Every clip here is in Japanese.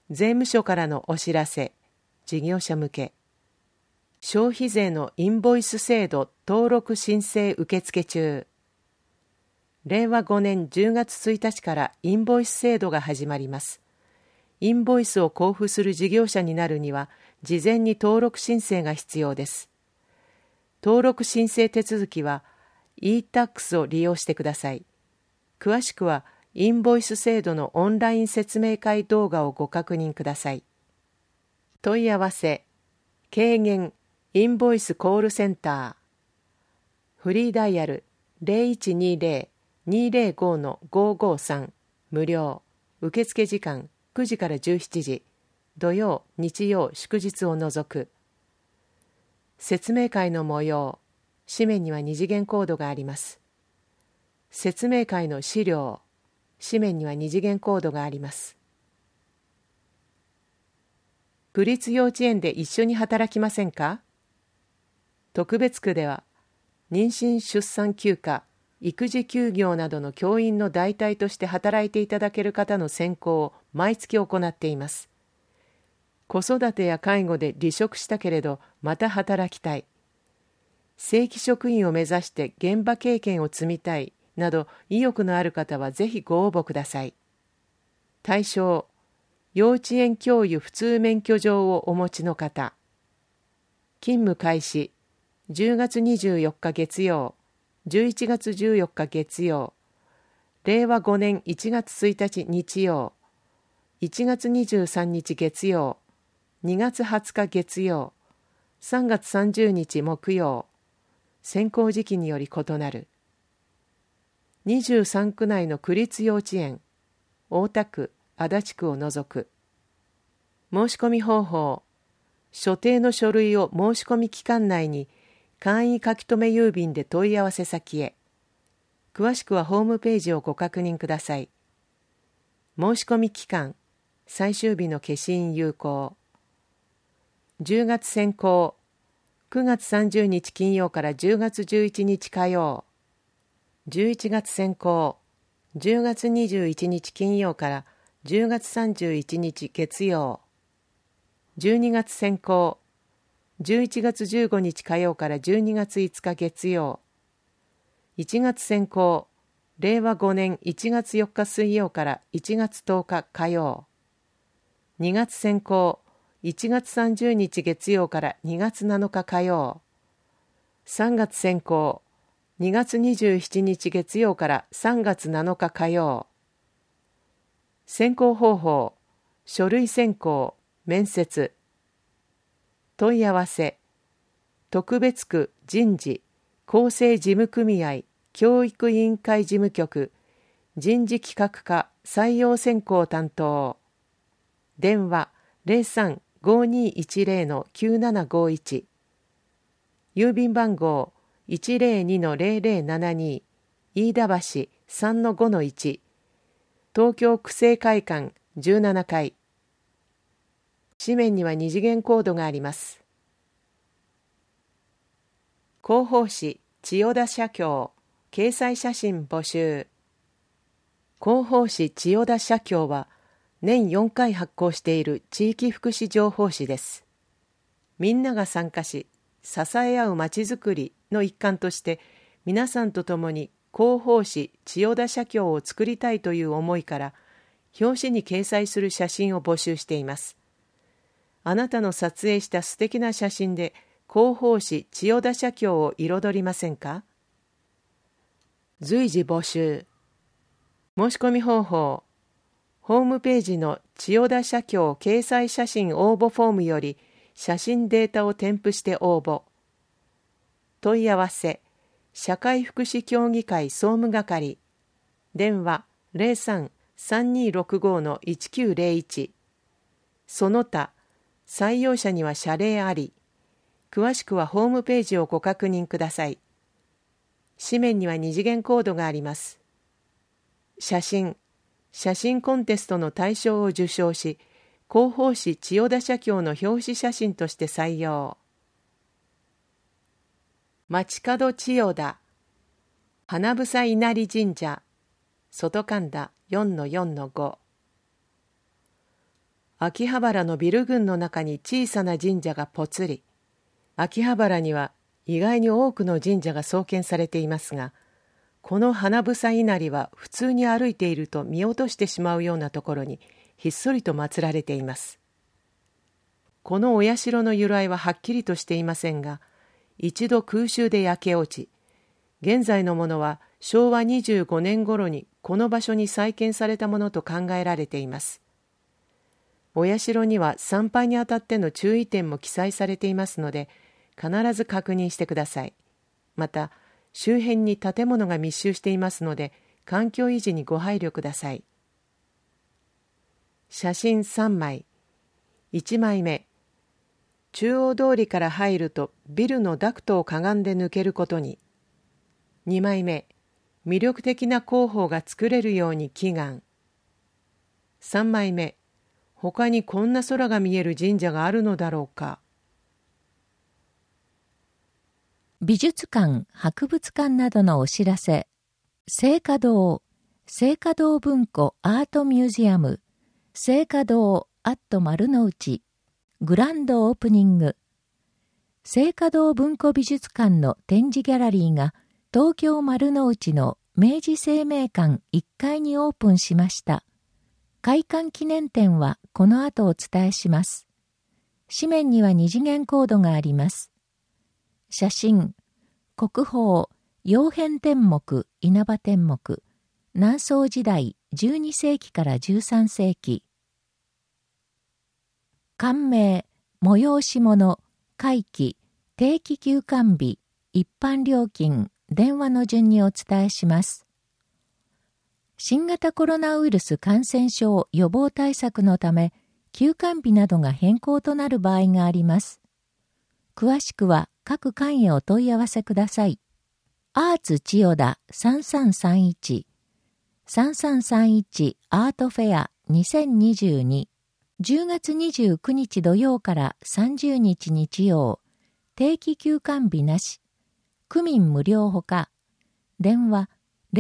税務署からのお知らせ、事業者向け。消費税のインボイス制度登録申請受付中。令和5年10月1日からインボイス制度が始まります。インボイスを交付する事業者になるには、事前に登録申請が必要です。登録申請手続きは e-tax を利用してください。詳しくはインボイス制度のオンライン説明会動画をご確認ください。問い合わせ、軽減インボイスコールセンター。フリーダイヤル 0120-205-553 無料。受付時間9時から17時。土曜、日曜、祝日を除く。説明会の模様。紙面には二次元コードがあります。説明会の資料。紙面には二次元コードがあります。区立幼稚園で一緒に働きませんか？特別区では、妊娠出産休暇、育児休業などの教員の代替として働いていただける方の選考を毎月行っています。子育てや介護で離職したけれどまた働きたい、正規職員を目指して現場経験を積みたいなど意欲のある方はぜひご応募ください。対象、幼稚園教諭普通免許状をお持ちの方。勤務開始、10月24日月曜、11月14日月曜、令和5年1月1日日曜、1月23日月曜、2月20日月曜、3月30日木曜。選考時期により異なる。23区内の区立幼稚園、大田区、足立区を除く。申し込み方法。所定の書類を申し込み期間内に簡易書留郵便で問い合わせ先へ。詳しくはホームページをご確認ください。申し込み期間、最終日の消印有効。10月選考、9月30日金曜から10月11日火曜。11月選考、10月21日金曜から10月31日月曜。12月選考、11月15日火曜から12月5日月曜。1月選考、令和5年1月4日水曜から1月10日火曜。2月選考、1月30日月曜から2月7日火曜。3月選考、2月27日月曜から3月7日火曜。選考方法、書類選考、面接。問い合わせ、特別区人事、公正事務組合、教育委員会事務局、人事企画課採用選考担当。電話03-5210-9751。郵便番号 102-0072 飯田橋 3-5-1 東京区政会館17階。紙面には二次元コードがあります。広報誌千代田社協掲載写真募集。広報誌千代田社協は年4回発行している地域福祉情報誌です。みんなが参加し、支え合うまちづくりの一環として、皆さんと共に広報誌千代田社協を作りたいという思いから、表紙に掲載する写真を募集しています。あなたの撮影した素敵な写真で、広報誌千代田社協を彩りませんか？随時募集。申し込み方法。ホームページの千代田社協掲載写真応募フォームより写真データを添付して応募。問い合わせ、社会福祉協議会総務係。電話03-3265-1901。その他、採用者には謝礼あり。詳しくはホームページをご確認ください。紙面には二次元コードがあります。写真コンテストの大賞を受賞し、広報誌千代田社協の表紙写真として採用。街角千代田、花房稲荷神社、外神田 4-4-5。 秋葉原のビル群の中に小さな神社がぽつり、秋葉原には意外に多くの神社が創建されていますが、この花房稲荷は普通に歩いていると見落としてしまうようなところにひっそりと祀られています。このお社の由来ははっきりとしていませんが、一度空襲で焼け落ち、現在のものは昭和25年頃にこの場所に再建されたものと考えられています。お社には参拝にあたっての注意点も記載されていますので、必ず確認してください。また、周辺に建物が密集していますので、環境維持にご配慮ください。写真3枚。1枚目。中央通りから入るとビルのダクトをかがんで抜けることに。2枚目。魅力的な広報が作れるように祈願。3枚目。他にこんな空が見える神社があるのだろうか。 美術館、博物館などのお知らせ。聖華堂文庫アートミュージアム、聖華堂アット丸の内、グランドオープニング。聖華堂文庫美術館の展示ギャラリーが東京丸の内の明治生命館1階にオープンしました。開館記念展はこの後お伝えします。紙面には2次元コードがあります。写真、国宝、曜変天目、稲葉天目、南宋時代12世紀から13世紀。館名、催し物、会期、定期休館日、一般料金、電話の順にお伝えします。新型コロナウイルス感染症予防対策のため、休館日などが変更となる場合があります。詳しくは各館へお問い合わせください。アーツ千代田3331 3331アートフェア2022 10月29日土曜から30日日曜、定期休館日なし、区民無料ほか、電話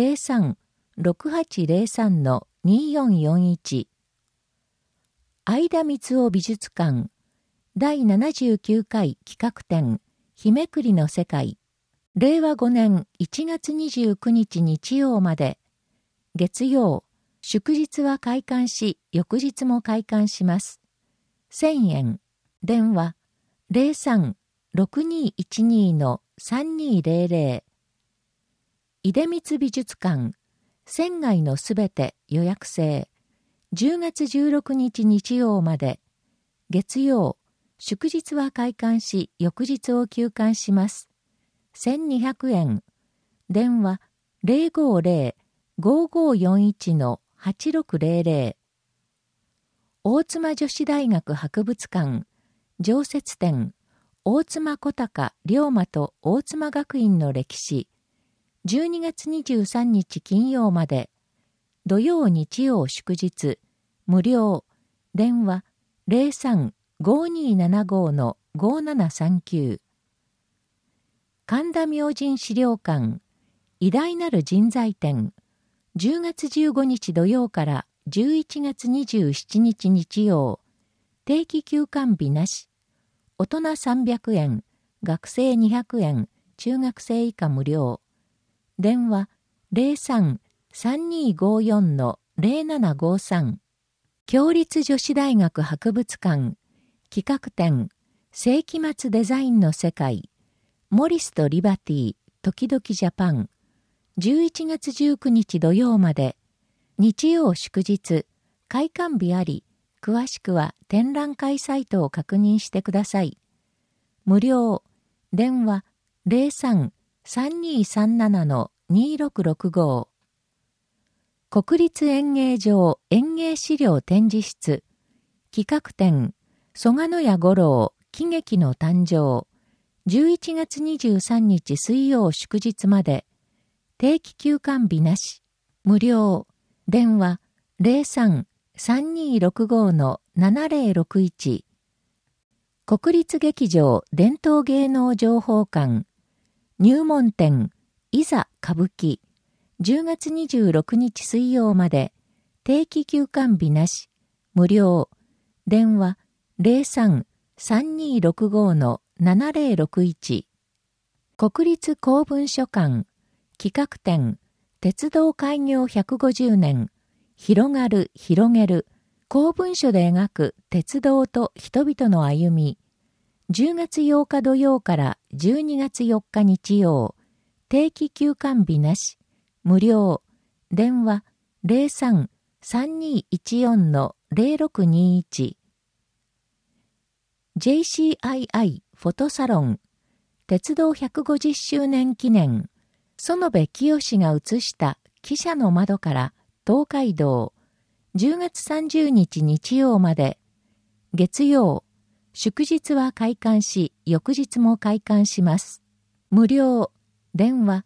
03-6803-2441。相田光雄美術館第79回企画展日めくりの世界、令和5年1月29日日曜まで、月曜、祝日は開館し、翌日も開館します。1000円。電話03-6212-3200。出光美術館、船外のすべて予約制。10月16日日曜まで。月曜、祝日は開館し、翌日を休館します。1200円。電話050-5541-8600。大妻女子大学博物館、常設展、大妻小高龍馬と大妻学院の歴史。12月23日金曜まで。土曜日曜祝日、無料。電話03-5275-5739。神田明神資料館、偉大なる人材展。10月15日土曜から11月27日日曜。定期休館日なし。大人300円、学生200円、中学生以下無料。電話03-3254-0753。共立女子大学博物館、企画展、世紀末デザインの世界、モリスとリバティ、時々ジャパン。11月19日土曜まで。日曜祝日、開館日あり、詳しくは展覧会サイトを確認してください。無料。電話03-3237-2665。国立演芸場演芸資料展示室。企画展、蘇我屋五郎、喜劇の誕生。11月23日水曜祝日まで。定期休館日なし。無料。電話03-3265-7061。国立劇場伝統芸能情報館。入門展、いざ歌舞伎。10月26日水曜まで。定期休館日なし。無料。 電話03-3265-7061。国立公文書館企画展鉄道開業150年広がる広げる公文書で描く鉄道と人々の歩み。10月8日土曜から12月4日日曜。定期休館日なし。無料。電話03-3214-0621。JCII フォトサロン鉄道150周年記念園部清が写した汽車の窓から東海道10月30日日曜まで月曜祝日は開館し翌日も開館します。無料電話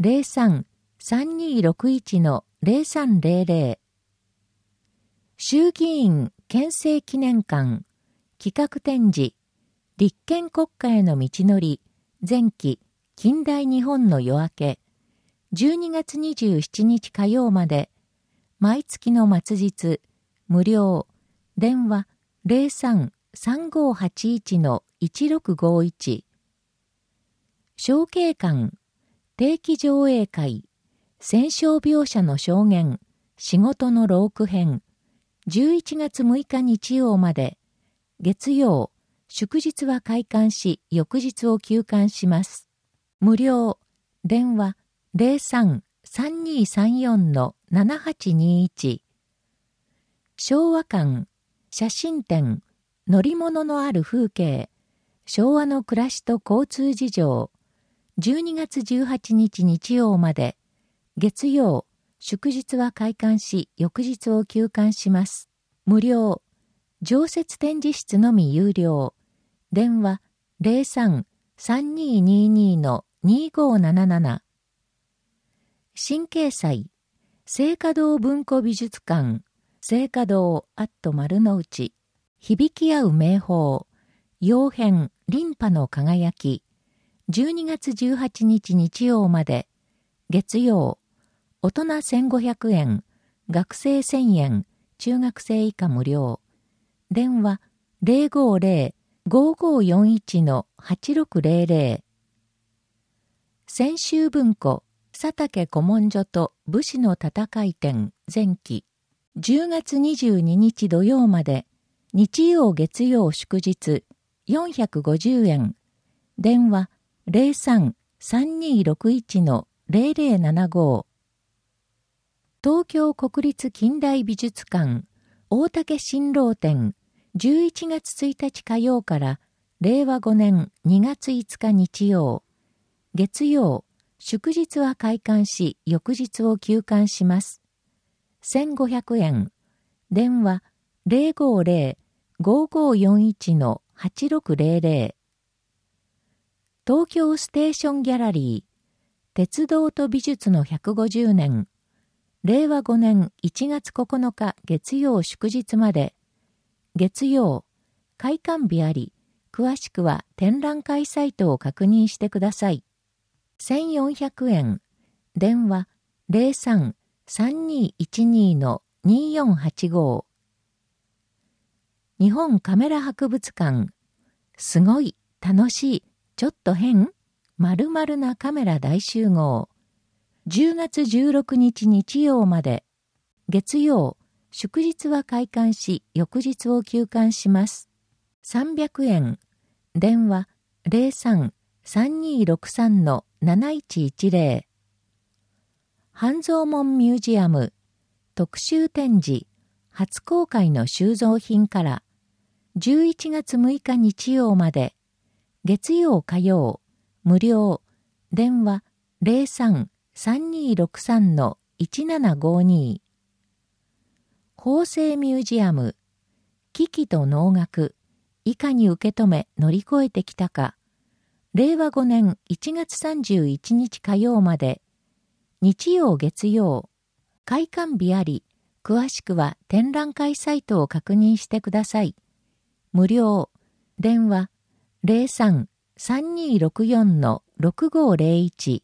03-3261-0300。衆議院憲政記念館企画展示立憲国家への道のり前期近代日本の夜明け12月27日火曜まで毎月の末日無料電話03-3581-1651。小景館定期上映会戦傷病者の証言仕事のローク編11月6日日曜まで月曜祝日は開館し翌日を休館します。無料電話03-3234-7821。昭和館写真展乗り物のある風景昭和の暮らしと交通事情12月18日日曜まで月曜祝日は開館し翌日を休館します。無料常設展示室のみ有料電話03-3222-2577。新掲載聖華堂文庫美術館聖華堂丸の内響き合う名宝曜変リンパの輝き12月18日日曜まで月曜大人1500円学生1000円中学生以下無料電話050-5541-8600。泉州文庫佐竹古文書と武士の戦い展前期10月22日土曜まで日曜月曜祝日450円電話03-3261-0075。東京国立近代美術館大竹新郎展11月1日火曜から令和5年2月5日日曜月曜祝日は開館し翌日を休館します。1500円電話050-5541-8600。東京ステーションギャラリー鉄道と美術の150年令和5年1月9日月曜祝日まで月曜開館日あり詳しくは展覧会サイトを確認してください。1400円電話03-3212-2485。日本カメラ博物館すごい楽しいちょっと変〇〇なカメラ大集合10月16日日曜まで月曜祝日は開館し翌日を休館します。300円電話03-3263-7110。半蔵門ミュージアム特集展示初公開の収蔵品から11月6日日曜まで月曜火曜無料電話03-3263-1752。法政ミュージアム危機と能楽いかに受け止め乗り越えてきたか令和5年1月31日火曜まで日曜月曜開館日あり詳しくは展覧会サイトを確認してください。無料電話03-3264-6501。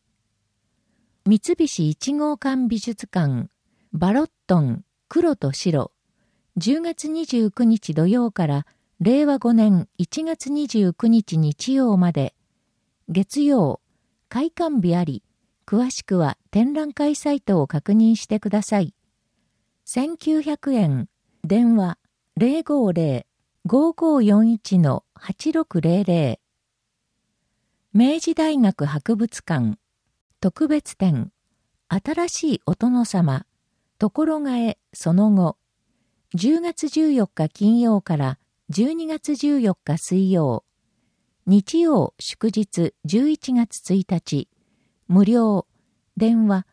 三菱一号館美術館バロットン黒と白 10月29日土曜から令和5年1月29日日曜まで、月曜、開館日あり、詳しくは展覧会サイトを確認してください。1900円、電話 050-5541-8600。明治大学博物館、特別展、新しいお殿様、ところがえその後、10月14日金曜から12月14日水曜、日曜祝日11月1日、無料、電話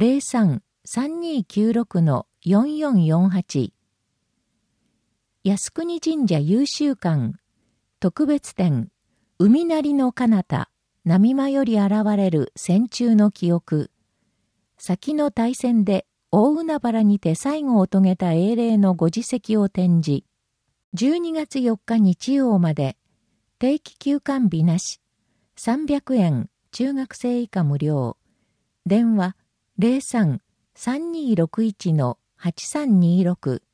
03-3296-4448。靖国神社優秀館、特別展、海なりの彼方、波間より現れる戦中の記憶。先の大戦で大海原にて最後を遂げた英霊のご事績を展示。12月4日日曜まで、定期休館日なし、300円、中学生以下無料。電話 03-3261-8326